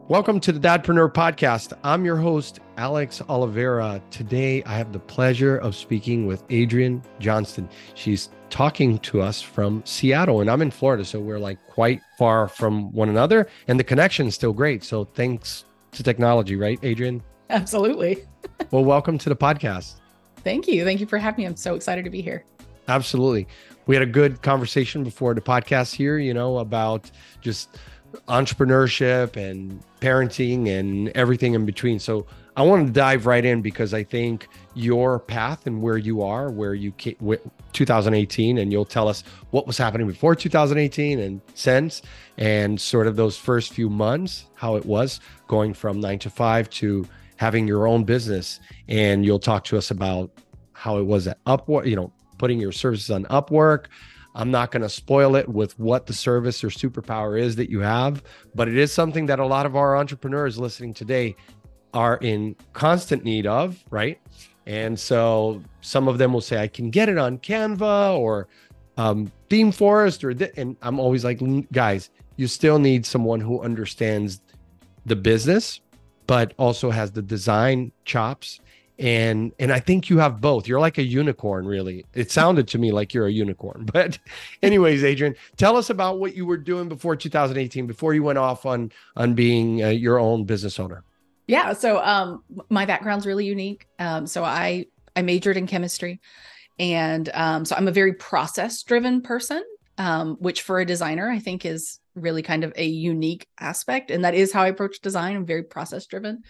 Welcome to the Dadpreneur Podcast. I'm your host, Alex Oliveira. Today, I have the pleasure of speaking with Adrienne Johnston. She's talking to us from Seattle, and I'm in Florida, so we're like quite far from one another, and the connection is still great. So thanks to technology, right, Adrienne? Absolutely. Well, welcome to the podcast. Thank you. Thank you for having me. I'm so excited to be here. Absolutely. We had a good conversation before the podcast here, about just entrepreneurship and parenting and everything in between. So I want to dive right in because I think your path and where you are, where you came with 2018, and you'll tell us what was happening before 2018 and since, and sort of those first few months, how it was going from 9 to 5 to having your own business. And you'll talk to us about how it was at Upwork, putting your services on Upwork. I'm not going to spoil it with what the service or superpower is that you have, but it is something that a lot of our entrepreneurs listening today are in constant need of, right? And so some of them will say, I can get it on Canva or Beamforest and I'm always like, guys, you still need someone who understands the business, but also has the design chops. And I think you have both. You're like a unicorn, really. It sounded to me like you're a unicorn. But anyways, Adrienne, tell us about what you were doing before 2018, before you went off on being your own business owner. Yeah. So my background's really unique. So I majored in chemistry. And so I'm a very process-driven person, which for a designer, I think is really kind of a unique aspect. And that is how I approach design. I'm very process-driven.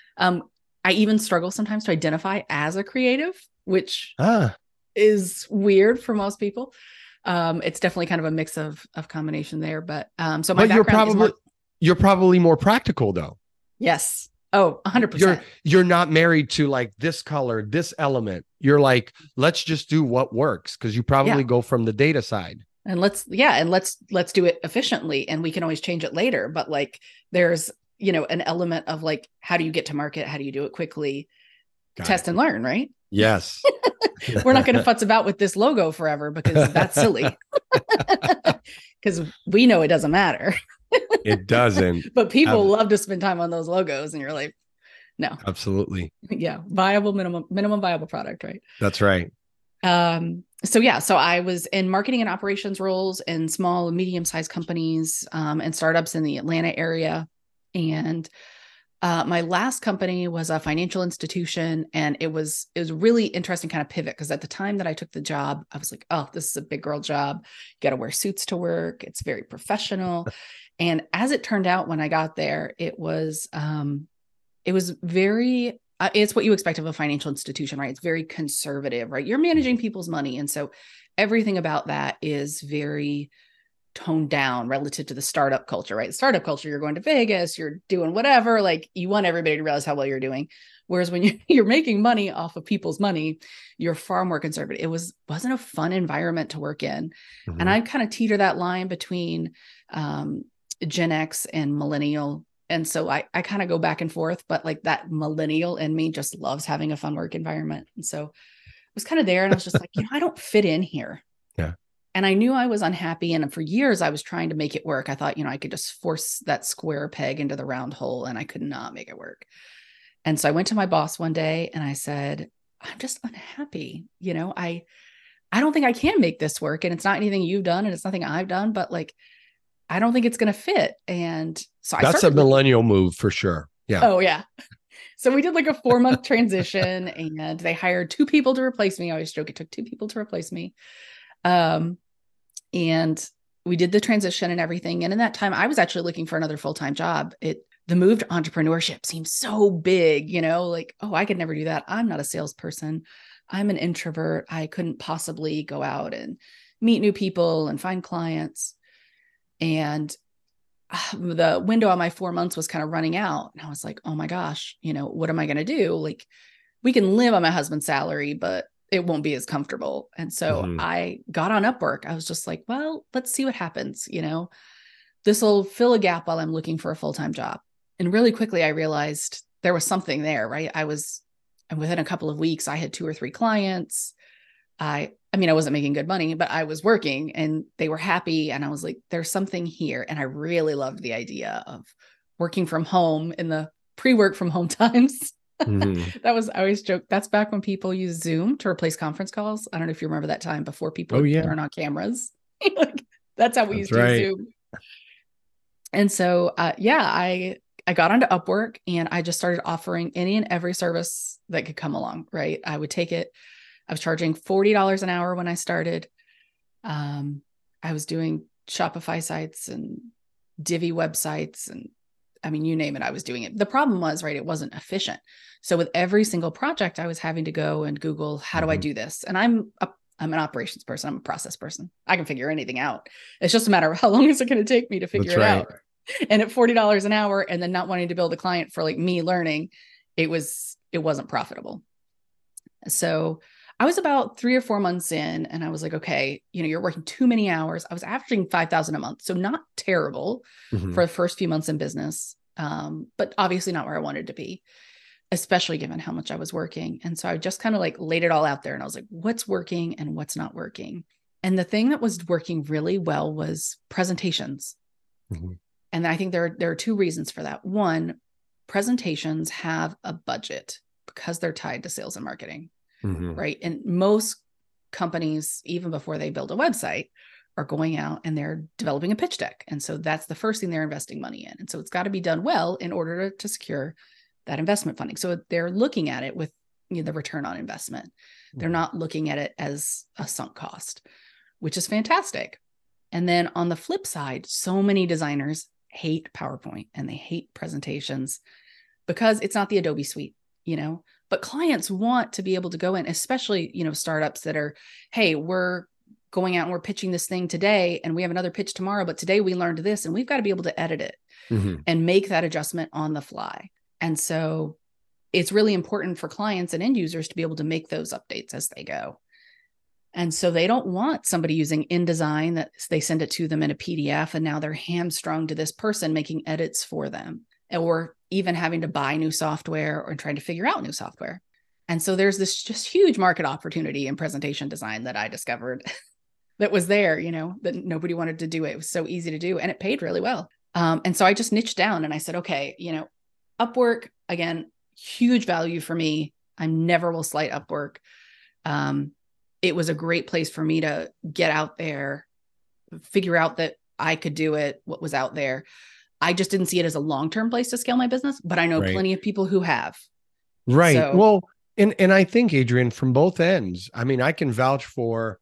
I even struggle sometimes to identify as a creative, which is weird for most people. It's definitely kind of a mix of combination there. But so my background you're probably more practical though. Yes. Oh, 100%. You're not married to like this color, this element. You're like, let's just do what works, because you probably go from the data side. And let's do it efficiently, and we can always change it later. But like there's an element of like, how do you get to market? How do you do it quickly? Test and learn, right? Yes. We're not going to futz about with this logo forever because that's silly. Because we know it doesn't matter. It doesn't. But people love to spend time on those logos, and you're like, no. Absolutely. Yeah. Viable, minimum viable product, right? That's right. So I was in marketing and operations roles in small and medium-sized companies and startups in the Atlanta area. And my last company was a financial institution, and it was really interesting kind of pivot, because at the time that I took the job, I was like, oh, this is a big girl job. You got to wear suits to work. It's very professional. And as it turned out, when I got there, it was very, it's what you expect of a financial institution, right? It's very conservative, right? You're managing people's money. And so everything about that is very toned down relative to the startup culture, right? The startup culture, you're going to Vegas, you're doing whatever, like you want everybody to realize how well you're doing. Whereas when you're making money off of people's money, you're far more conservative. It wasn't a fun environment to work in. Mm-hmm. And I kind of teeter that line between Gen X and millennial. And so I kind of go back and forth, but like that millennial in me just loves having a fun work environment. And so I was kind of there, and I was just like, I don't fit in here. Yeah. And I knew I was unhappy. And for years I was trying to make it work. I thought, I could just force that square peg into the round hole, and I could not make it work. And so I went to my boss one day and I said, I'm just unhappy. I don't think I can make this work. And it's not anything you've done, and it's nothing I've done, but like, I don't think it's going to fit. And so that's a millennial move for sure. Yeah. Oh yeah. So we did like a 4-month transition, and they hired 2 people to replace me. I always joke it took 2 people to replace me. And we did the transition and everything. And in that time, I was actually looking for another full-time job. The move to entrepreneurship seems so big, like, oh, I could never do that. I'm not a salesperson. I'm an introvert. I couldn't possibly go out and meet new people and find clients. And the window on my 4 months was kind of running out. And I was like, oh my gosh, what am I going to do? Like, we can live on my husband's salary, but it won't be as comfortable. And so I got on Upwork. I was just like, well, let's see what happens. This will fill a gap while I'm looking for a full-time job. And really quickly, I realized there was something there, right? And within a couple of weeks, I had 2 or 3 clients. I wasn't making good money, but I was working and they were happy. And I was like, there's something here. And I really loved the idea of working from home in the pre-work from home times. Mhm. I always joke. That's back when people used Zoom to replace conference calls. I don't know if you remember that time before people Oh would yeah, turn on cameras. Like, that's how we that's used to use right. Zoom. And so, I got onto Upwork and I just started offering any and every service that could come along. Right. I would take it. I was charging $40 an hour when I started. I was doing Shopify sites and Divi websites, and I mean, you name it, I was doing it. The problem was, right, it wasn't efficient. So with every single project, I was having to go and Google, how do I Mhm. do this? And I'm an operations person. I'm a process person. I can figure anything out. It's just a matter of how long is it going to take me to figure That's it right. out. And at $40 an hour, and then not wanting to build a client for like me learning, it wasn't profitable. So I was about 3 or 4 months in, and I was like, okay, you're working too many hours. I was averaging 5,000 a month. So not terrible Mhm. for the first few months in business. But obviously not where I wanted to be, especially given how much I was working. And so I just kind of like laid it all out there, and I was like, what's working and what's not working. And the thing that was working really well was presentations. Mhm. And I think there are two reasons for that. One, presentations have a budget because they're tied to sales and marketing, Mhm. right? And most companies, even before they build a website, are going out and they're developing a pitch deck. And so that's the first thing they're investing money in. And so it's got to be done well in order to secure that investment funding. So they're looking at it with the return on investment. They're Mhm. not looking at it as a sunk cost, which is fantastic. And then on the flip side, so many designers hate PowerPoint and they hate presentations because it's not the Adobe suite, but clients want to be able to go in, especially, startups that are, hey, we're going out and we're pitching this thing today and we have another pitch tomorrow, but today we learned this and we've got to be able to edit it Mhm. and make that adjustment on the fly. And so it's really important for clients and end users to be able to make those updates as they go. And so they don't want somebody using InDesign that they send it to them in a PDF and now they're hamstrung to this person making edits for them, or even having to buy new software or trying to figure out new software. And so there's this just huge market opportunity in presentation design that I discovered that was there, that nobody wanted to do it. It was so easy to do and it paid really well. And so I just niched down and I said, okay, Upwork, again, huge value for me. I never will slight Upwork. It was a great place for me to get out there, figure out that I could do it, what was out there. I just didn't see it as a long-term place to scale my business, but I know Right. plenty of people who have. Right. So Well, and I think, Adrian, from both ends, I mean, I can vouch for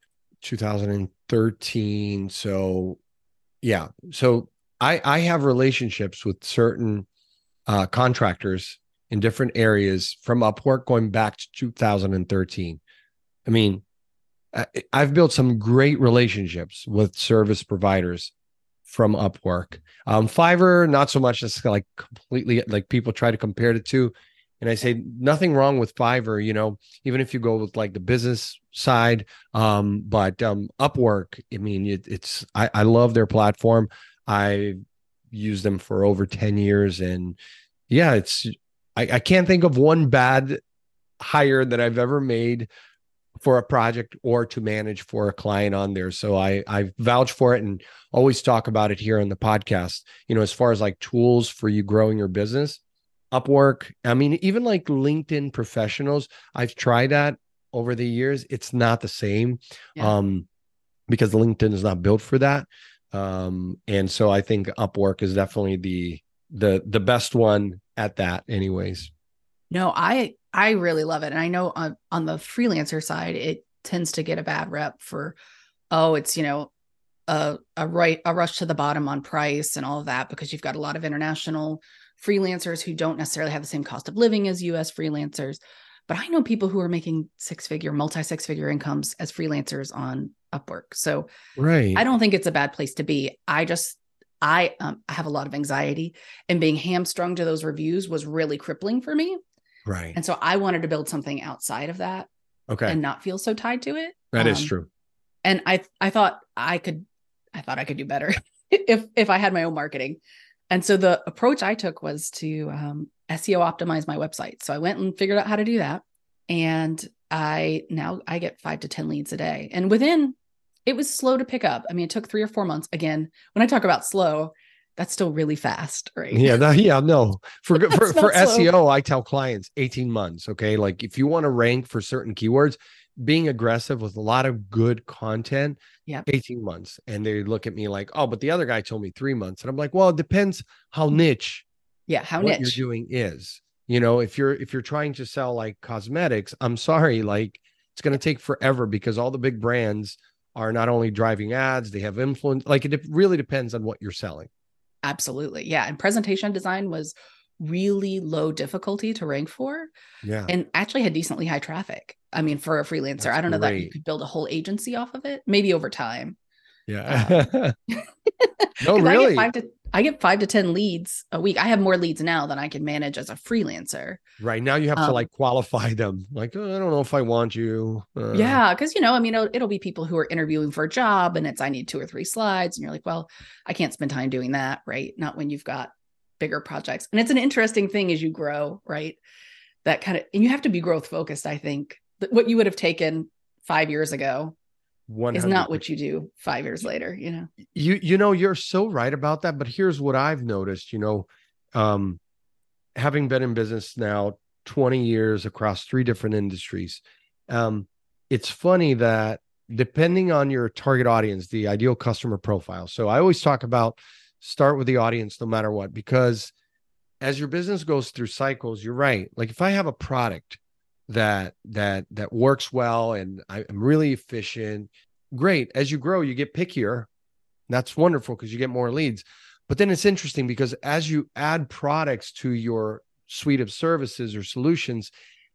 2013. So yeah. So I have relationships with certain contractors in different areas from Upwork going back to 2013. I mean, I've built some great relationships with service providers from Upwork. Fiverr, not so much. It's like completely like people try to compare the two. And I say nothing wrong with Fiverr, even if you go with like the business side. But Upwork, I mean, I love their platform. I used them for over 10 years. And yeah, I can't think of one bad hire that I've ever made for a project or to manage for a client on there. So I vouch for it and always talk about it here on the podcast. As far as like tools for you growing your business, Upwork, I mean, even like LinkedIn Professionals, I've tried that over the years. It's not the same. yeah. Um, because LinkedIn is not built for that. And so I think Upwork is definitely the best one at that anyways. No, I really love it. And I know on the freelancer side, it tends to get a bad rep for, oh, it's, a rush to the bottom on price and all of that, because you've got a lot of international freelancers who don't necessarily have the same cost of living as US freelancers. But I know people who are making multi six figure incomes as freelancers on Upwork. So I Right. don't think it's a bad place to be. I have a lot of anxiety, and being hamstrung to those reviews was really crippling for me. Right. And so I wanted to build something outside of that Okay. and not feel so tied to it. That is true. And I thought I could do better if I had my own marketing. And so the approach I took was to SEO optimize my website. So I went and figured out how to do that. And I get 5 to 10 leads a day. And it was slow to pick up. I mean, it took 3 or 4 months. Again, when I talk about slow, That's still really fast, right? Yeah, yeah, no. For That's for not slow. SEO, I tell clients 18 months. Okay. Like if you want to rank for certain keywords, being aggressive with a lot of good content, Yep. 18 months. And they look at me like, oh, but the other guy told me 3 months. And I'm like, well, it depends how niche Yeah. How what you're niche? doing is. If you're trying to sell like cosmetics, I'm sorry, like it's going to Yeah, take forever because all the big brands are not only driving ads, they have influence. Like it really depends on what you're selling. absolutely. Yeah. And presentation design was really low difficulty to rank for Yeah, and actually had decently high traffic. I mean, for a freelancer, that's I don't know that you great. could build a whole agency off of it, maybe over time. Um, Yeah. No, because really. I get 5 to 10 leads a week. I have more leads now than I can manage as a freelancer. Right now you have to Um, like qualify them. Like, oh, I don't know if I want you. yeah, because I mean, it'll be people who are interviewing for a job, and it's I need 2 or 3 slides, and you're like, well, I can't spend time doing that, right? Not when you've got bigger projects. And it's an interesting thing as you grow, right? That kind of, and you have to be growth focused. I think that what you would have taken 5 years ago is not 100%. what you do 5 years later. You're so right about that. But here's what I've noticed, um, having been in business now 20 years across three different industries, um, it's funny that depending on your target audience, the ideal customer profile. So I always talk about start with the audience no matter what, because as your business goes through cycles, you're right. Like if I have a product that works well and I'm really efficient, great. As you grow, you get pickier. That's wonderful because you get more leads. But then it's interesting because as you add products to your suite of services or solutions,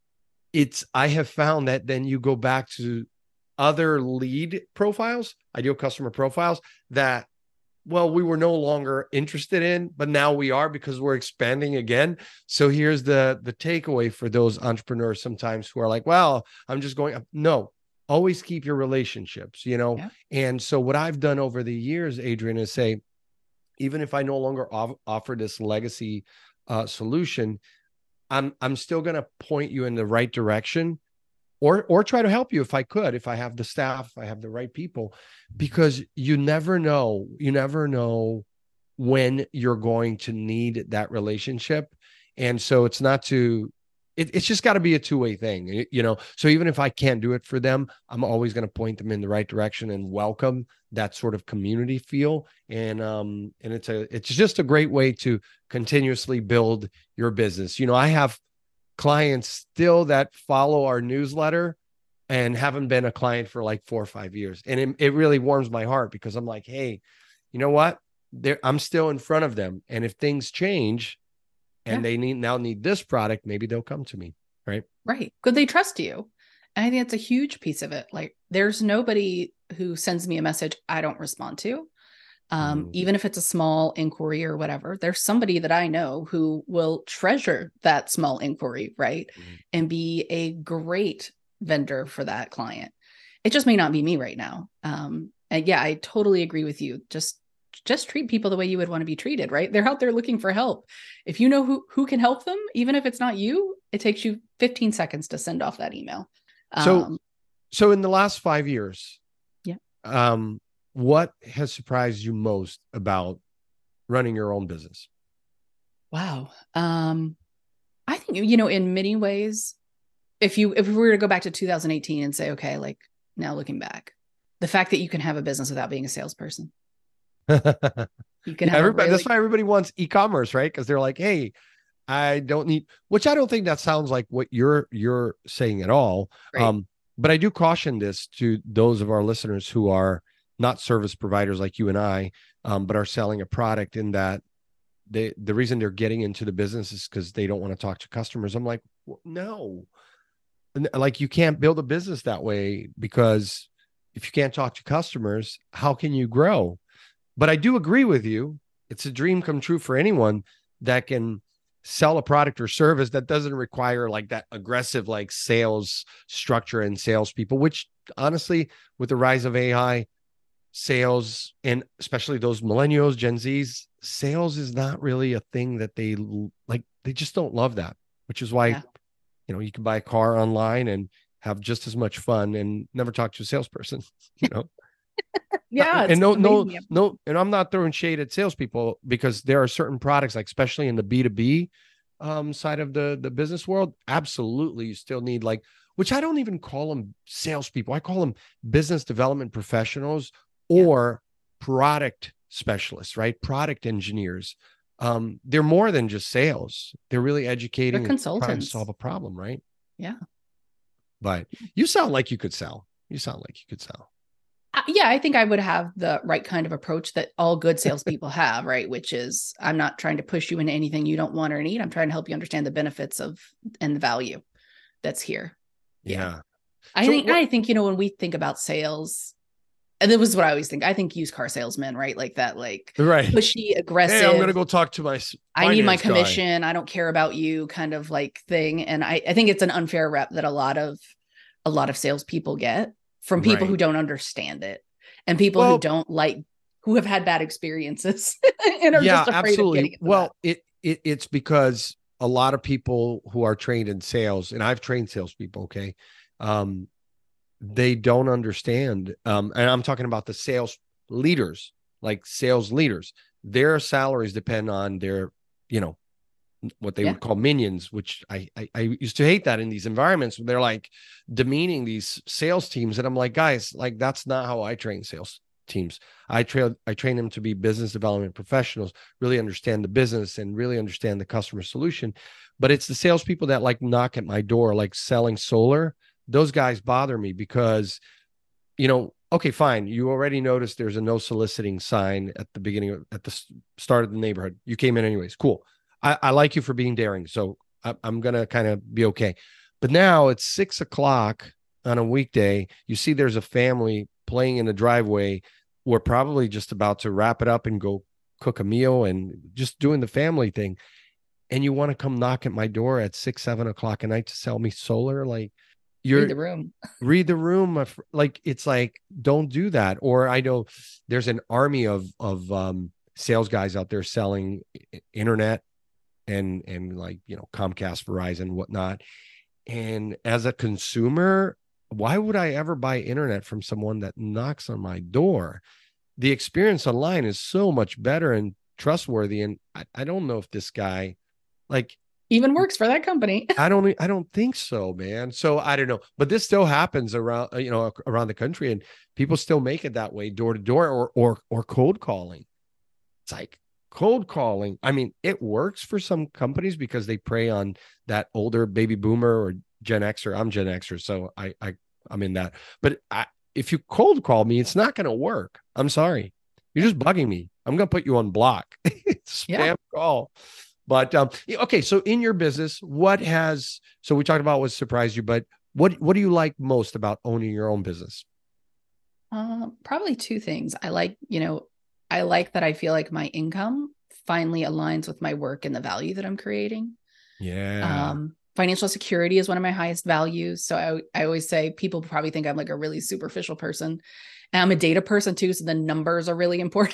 I have found that then you go back to other lead profiles, ideal customer profiles that, well, we were no longer interested in, but now we are because we're expanding again. So here's the takeaway for those entrepreneurs sometimes who are like, well, I'm just going. No, always keep your relationships. Yeah. And so what I've done over the years, Adrian, is say, even if I no longer offer this legacy solution, I'm still going to point you in the right direction, or try to help you if I could, if I have the staff, if I have the right people, because you never know when you're going to need that relationship. And so it's just got to be a two-way thing. So even if I can't do it for them, I'm always going to point them in the right direction and welcome that sort of community feel. And it's just a great way to continuously build your business. I have clients still that follow our newsletter and haven't been a client for like 4 or 5 years. And it really warms my heart because I'm like, hey, you know what? I'm still in front of them. And if things change Yeah. and they need this product, maybe they'll come to me. Right. Right. Could they trust you? And I think that's a huge piece of it. Like there's nobody who sends me a message I don't respond to. Mm. Even if it's a small inquiry or whatever, there's somebody that I know who will treasure that small inquiry, right? Mm. And be a great vendor for that client. It just may not be me right now. And yeah, I totally agree with you. Just treat people the way you would want to be treated, right? They're out there looking for help. If you know who can help them, even if it's not you, it takes you 15 seconds to send off that email. So, Um, so in the last 5 years, yeah. um, what has surprised you most about running your own business? Wow. I think, in many ways, if we were to go back to 2018 and say, okay, like now looking back, the fact that you can have a business without being a salesperson, Yeah, you can have a everybody. That's really why everybody wants e-commerce, right? Because they're like, "Hey, I don't need." Which I don't think that sounds like what you're saying at all. great. But I do caution this to those of our listeners who are not service providers like you and I, but are selling a product. In that the reason they're getting into the business is because they don't want to talk to customers. I'm like, no, like you can't build a business that way because if you can't talk to customers, how can you grow? But I do agree with you. It's a dream come true for anyone that can sell a product or service that doesn't require like that aggressive like sales structure and salespeople, which honestly, with the rise of AI, sales, and especially those millennials, Gen Zs, sales is not really a thing that they like. They just don't love that, which is why, Yeah. you can buy a car online and have just as much fun and never talk to a salesperson, you know? Yeah, And it's amazing. and I'm not throwing shade at salespeople, because there are certain products, like especially in the B2B side of the business world, absolutely you still need, like, which I don't even call them salespeople. I call them business development professionals Yeah, or product specialists, right? Product engineers. They're more than just sales. They're really they're educating and trying to solve consultants. a problem, right? Yeah. But you sound like you could sell. You sound like you could sell. Yeah, I think I would have the right kind of approach that all good salespeople have, right? Which is, I'm not trying to push you into anything you don't want or need. I'm trying to help you understand the benefits of and the value that's here. Yeah. Yeah. I So think what? I think, when we think about sales, and this was what I always think. I think used car salesmen, right? Like that, like Right. pushy, Hey, I'm aggressive, gonna go talk to my I need my finance guy. commission, I don't care about you kind of like thing. And I think it's an unfair rep that a lot of salespeople get from people who Right. don't understand it and people who Well, don't like who have had bad experiences and are yeah, just afraid of absolutely. getting into that. Well, it's because a lot of people who are trained in sales, and I've trained salespeople, okay, um, they don't understand. And I'm talking about the sales leaders, like sales leaders. Their salaries depend on their, you know, what they Yeah. would call minions, which I used to hate that in these environments where they're like demeaning these sales teams. And I'm like, guys, like that's not how I train sales teams. I train them to be business development professionals, really understand the business and really understand the customer solution. But it's the salespeople that like knock at my door, like selling solar. Those guys bother me because, okay, fine. You already noticed there's a no soliciting sign at the beginning, at the start of the neighborhood. You came in anyways. Cool. I like you for being daring. So I'm going to kind of be okay. But now it's 6 o'clock on a weekday. You see there's a family playing in the driveway. We're probably just about to wrap it up and go cook a meal and just doing the family thing. And you want to come knock at my door at 6, 7 o'clock at night to sell me solar? Like, Read you're the room. read the room. Like, it's like, don't do that. Or I know there's an army of sales guys out there selling internet and like, Comcast, Verizon, whatnot. And as a consumer, why would I ever buy internet from someone that knocks on my door? The experience online is so much better and trustworthy. And I don't know if this guy, like, Even works for that company. I don't think so, man. So I don't know, but this still happens around, around the country, and people still make it that way, door to door, or cold calling. It's like cold calling. I mean, it works for some companies because they prey on that older baby boomer or Gen Xer. I'm Gen Xer, so I'm in that. But if you cold call me, it's not going to work. I'm sorry. You're just bugging me. I'm going to put you on block. It's Yeah. spam call. But okay, so in your business, so we talked about what surprised you, but what do you like most about owning your own business? Probably two things. I like that I feel like my income finally aligns with my work and the value that I'm creating. Yeah. Financial security is one of my highest values. So I always say people probably think I'm like a really superficial person. And I'm a data person too. So the numbers are really important.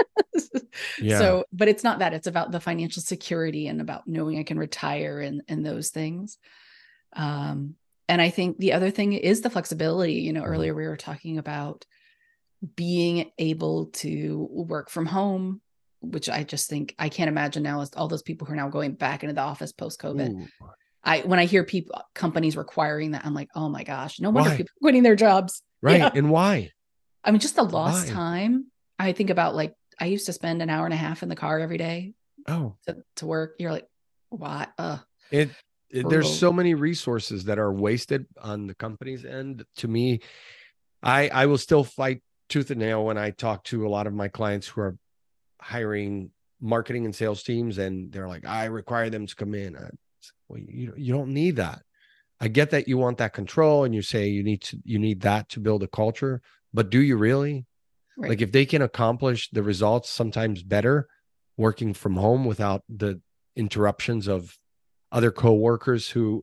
Yeah. So, but it's not that. It's about the financial security and about knowing I can retire and those things. Um, and I think the other thing is the flexibility. Mm. Earlier we were talking about being able to work from home, which I just think I can't imagine now as all those people who are now going back into the office post COVID. Ooh. When I hear companies requiring that, I'm like, oh my gosh, no wonder Why? people are quitting their jobs. Right. Yeah. And why? I mean, just the lost Why? time. I think about like I used to spend an hour and a half in the car every day Oh, to work. You're like, why? it, there's Brutal. so many resources that are wasted on the company's end. To me, I will still fight tooth and nail when I talk to a lot of my clients who are hiring marketing and sales teams, and they're like, I require them to come in. Well, you don't need that. I get that you want that control, and you say you need that to build a culture, but do you really? Like, Right. if they can accomplish the results sometimes better working from home without the interruptions of other coworkers who,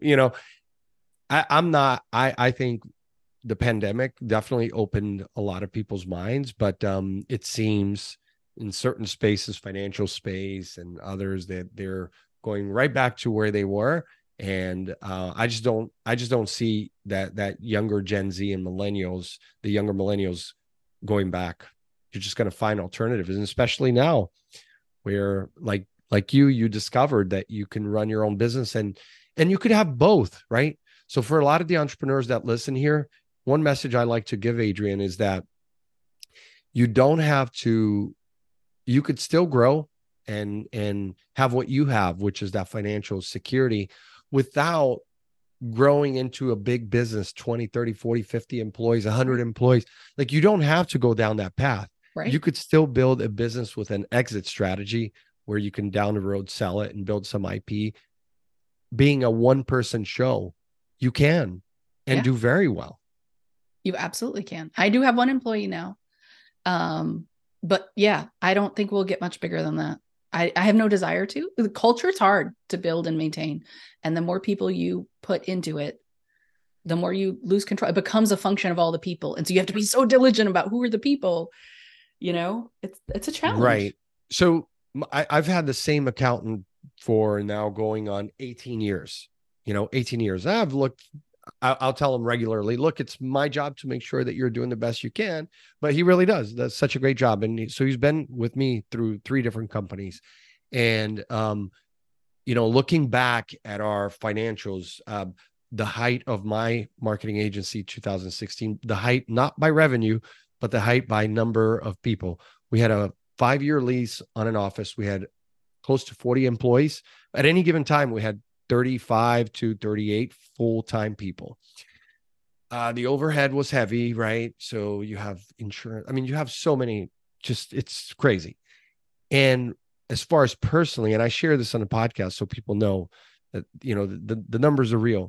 I'm not, I think the pandemic definitely opened a lot of people's minds, but it seems in certain spaces, financial space and others, that they're going right back to where they were. And I just don't see that younger Gen Z and millennials, the younger millennials, going back. You're just going to find alternatives. And especially now where like you discovered that you can run your own business and you could have both, right? So for a lot of the entrepreneurs that listen here, one message I like to give, Adrian, is that you don't have to, you could still grow and have what you have, which is that financial security, without growing into a big business, 20, 30, 40, 50 employees, 100 employees. Like, you don't have to go down that path. Right. You could still build a business with an exit strategy where you can down the road sell it and build some IP. Being a one-person show, you can and do very well. You absolutely can. I do have one employee now. But yeah, I don't think we'll get much bigger than that. I have no desire to. The culture is hard to build and maintain. And the more people you put into it, the more you lose control. It becomes a function of all the people. And so you have to be so diligent about who are the people, it's a challenge. Right. So I've had the same accountant for now going on 18 years, 18 years. I'll tell him regularly, look, it's my job to make sure that you're doing the best you can, but he really does. That's such a great job. And so he's been with me through 3 different companies. And, looking back at our financials, the height of my marketing agency, 2016, the height, not by revenue, but the height by number of people. We had a 5-year lease on an office. We had close to 40 employees. At any given time, we had 35 to 38 full-time people. The overhead was heavy, right? So you have insurance. I mean, you have so many, it's crazy. And as far as personally, and I share this on the podcast so people know that, the numbers are real.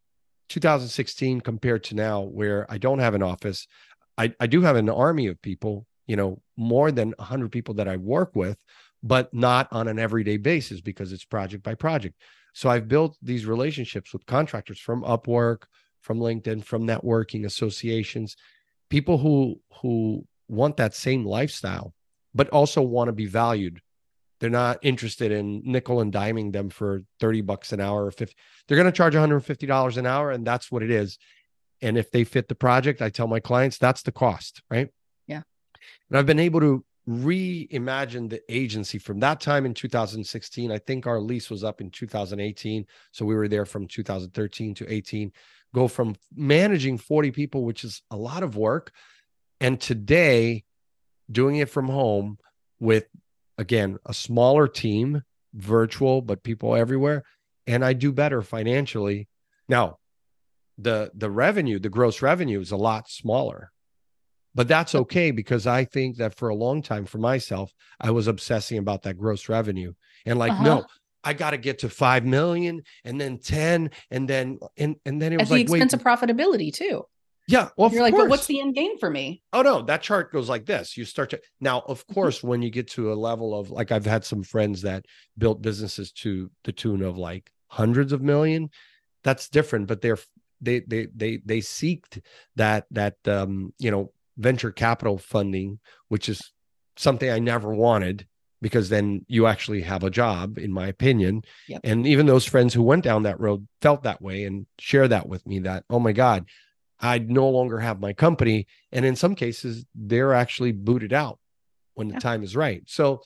2016 compared to now, where I don't have an office, I do have an army of people, more than 100 people that I work with, but not on an everyday basis because it's project by project. So I've built these relationships with contractors from Upwork, from LinkedIn, from networking associations, people who want that same lifestyle, but also want to be valued. They're not interested in nickel and diming them for $30 an hour or 50. They're going to charge $150 an hour, and that's what it is. And if they fit the project, I tell my clients that's the cost, right? Yeah. And I've been able to reimagine the agency from that time in 2016. I think our lease was up in 2018. So we were there from 2013 to 18, go from managing 40 people, which is a lot of work. And today doing it from home with, again, a smaller team, virtual, but people everywhere. And I do better financially. Now, the revenue, the gross revenue is a lot smaller. But that's okay, because I think that for a long time for myself, I was obsessing about that gross revenue and no, I got to get to 5 million and then 10. And then it was at the expense of profitability too. Yeah. Well, you're like, but what's the end game for me? Oh no, that chart goes like this. You start to, now, of course, when you get to a level of, like, I've had some friends that built businesses to the tune of like hundreds of million. That's different, but they seeked that venture capital funding, which is something I never wanted, because then you actually have a job, in my opinion. Yep. And even those friends who went down that road felt that way and share that with me, that, oh my God, I no longer have my company. And in some cases, they're actually booted out when the time is right. So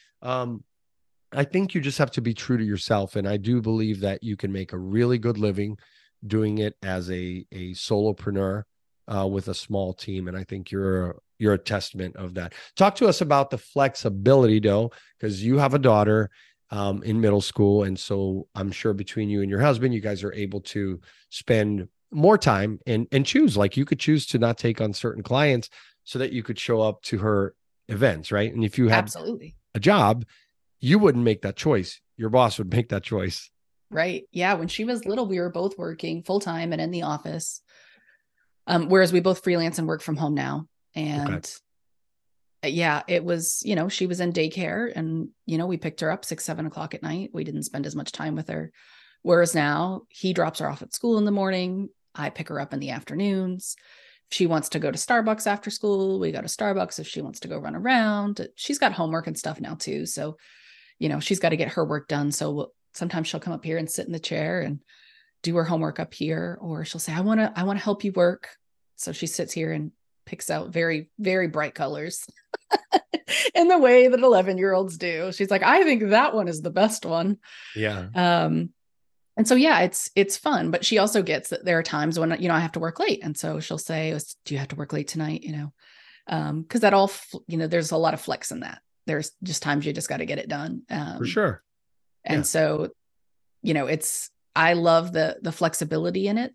I think you just have to be true to yourself. And I do believe that you can make a really good living doing it as a solopreneur with a small team. And I think you're a testament of that. Talk to us about the flexibility, though, because you have a daughter in middle school. And so I'm sure between you and your husband, you guys are able to spend more time and choose. Like, you could choose to not take on certain clients so that you could show up to her events, right? And if you had absolutely a job, you wouldn't make that choice. Your boss would make that choice. Right. Yeah. When she was little, we were both working full time and in the office. Whereas we both freelance and work from home now. And yeah, it was, she was in daycare and, we picked her up 6-7 o'clock at night. We didn't spend as much time with her. Whereas now he drops her off at school in the morning. I pick her up in the afternoons. If she wants to go to Starbucks after school, we go to Starbucks. If she wants to go run around, she's got homework and stuff now too. So, she's got to get her work done. So sometimes she'll come up here and sit in the chair and do her homework up here, or she'll say, I want to help you work. So she sits here and picks out very, very bright colors in the way that 11-year-olds do. She's like, I think that one is the best one. Yeah. And so, yeah, it's fun, but she also gets that there are times when, I have to work late. And so she'll say, do you have to work late tonight? Cause that all, there's a lot of flex in that. There's just times you just got to get it done. For sure. And so, I love the flexibility in it.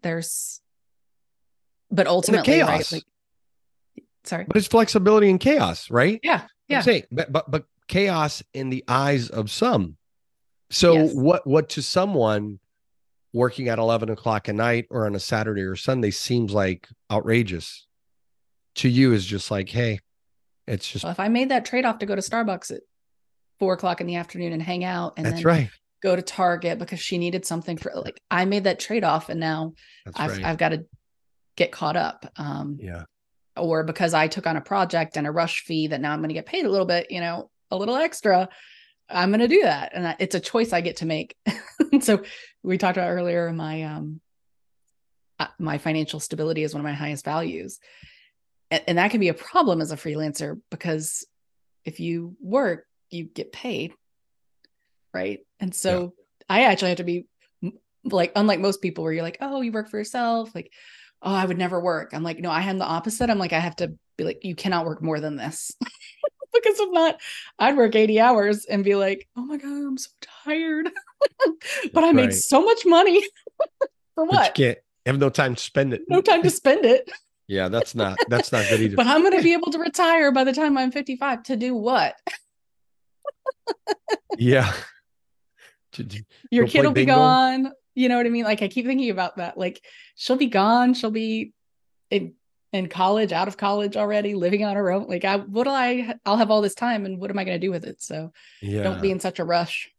But ultimately, chaos. right? Like, sorry, but it's flexibility and chaos, right? Yeah. Yeah. Saying, but chaos in the eyes of some. So yes. what to someone working at 11 o'clock at night or on a Saturday or Sunday seems like outrageous, to you is just like, hey, it's just. Well, if I made that trade-off to go to Starbucks at 4 o'clock in the afternoon and hang out, and that's then right. go to Target because she needed something for, like, I made that trade-off, and now I've got to get caught up. Or because I took on a project and a rush fee that now I'm going to get paid a little bit, a little extra, I'm going to do that. And it's a choice I get to make. So we talked about earlier, my financial stability is one of my highest values. And that can be a problem as a freelancer, because if you work, you get paid. Right. And so I actually have to be like, unlike most people where you're like, oh, you work for yourself. Like, oh, I would never work. I'm like, no, I am the opposite. I'm like, I have to be like, you cannot work more than this. Because if not, I'd work 80 hours and be like, oh my God, I'm so tired. But I made so much money. For what? But you have no time to spend it. No time to spend it. Yeah, that's not good either. But I'm going to be able to retire by the time I'm 55 to do what? Yeah. Your kid will be gone. You know what I mean? Like, I keep thinking about that. Like, she'll be gone. She'll be in college, out of college already, living on her own. Like, I'll have all this time, and what am I going to do with it? So don't be in such a rush.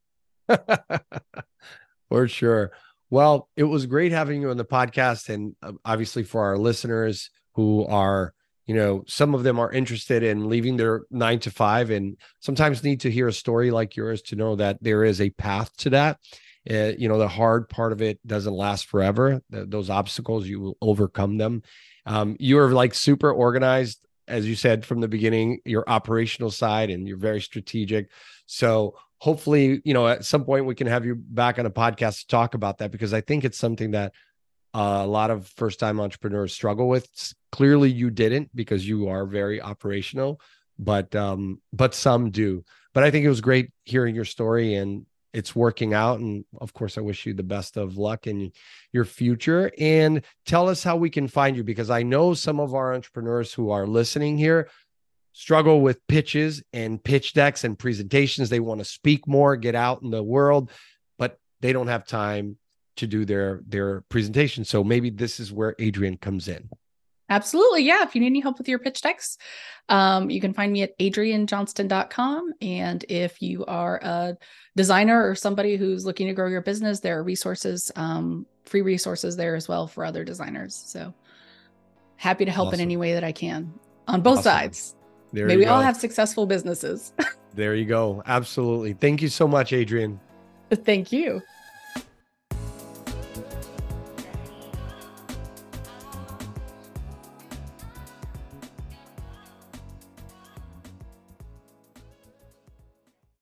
For sure. Well, it was great having you on the podcast. And obviously for our listeners who are, some of them are interested in leaving their 9 to 5 and sometimes need to hear a story like yours to know that there is a path to that. The hard part of it doesn't last forever. Those obstacles, you will overcome them. You are like super organized, as you said from the beginning, your operational side, and you're very strategic. So hopefully, at some point we can have you back on a podcast to talk about that, because I think it's something that a lot of first-time entrepreneurs struggle with. Clearly you didn't, because you are very operational, but some do. But I think it was great hearing your story, and it's working out. And of course, I wish you the best of luck in your future. And tell us how we can find you, because I know some of our entrepreneurs who are listening here struggle with pitches and pitch decks and presentations. They want to speak more, get out in the world, but they don't have time to do their presentation. So maybe this is where Adrienne comes in. Absolutely. Yeah. If you need any help with your pitch decks, you can find me at adriennejohnston.com. And if you are a designer or somebody who's looking to grow your business, there are resources, free resources there as well for other designers. So happy to help in any way that I can on both sides. May we all have successful businesses. There you go. Absolutely. Thank you so much, Adrienne. Thank you.